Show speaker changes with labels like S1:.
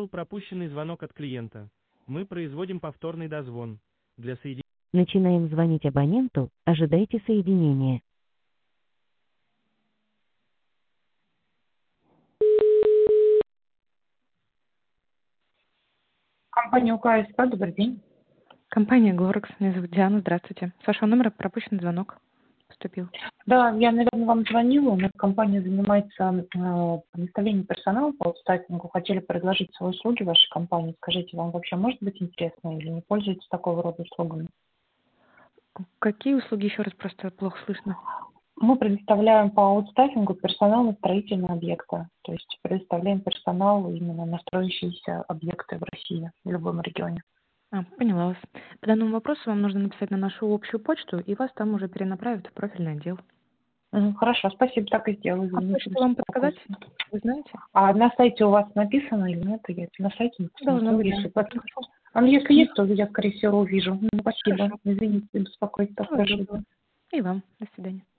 S1: Был пропущенный звонок от клиента. Мы производим повторный дозвон. Для соединения.
S2: Начинаем звонить абоненту, ожидайте соединения.
S3: Компания УКСП, добрый день.
S4: Компания Глорекс. Меня зовут Диана. Здравствуйте. С вашего номера пропущенный звонок поступил.
S3: Да, я, наверное, вам звонила. У нас компания занимается предоставлением персонала по аутстаффингу. Хотели предложить свои услуги вашей компании. Скажите, вам вообще может быть интересно или не пользуетесь такого рода услугами?
S4: Какие услуги, еще раз, просто плохо слышно?
S3: Мы предоставляем по аутстаффингу персонал на строительные объекты. То есть предоставляем персонал именно на строящиеся объекты в России, в любом регионе.
S4: Поняла вас. По данному вопросу вам нужно написать на нашу общую почту, и вас там уже перенаправят в профильный отдел.
S3: Хорошо, спасибо, так и сделаю.
S4: А
S3: Извините,
S4: почту вам подсказать?
S3: беспокойство.
S4: Вы знаете?
S3: А на сайте у вас написано или нет? Я на сайте не
S4: Должно
S3: посмотрела,
S4: быть,
S3: если
S4: да.
S3: подскажу. Если есть, то я, скорее всего, увижу. Спасибо.
S4: Хорошо.
S3: Извините, беспокойство.
S4: Всего
S3: Хорошо.
S4: доброго. И вам. До свидания.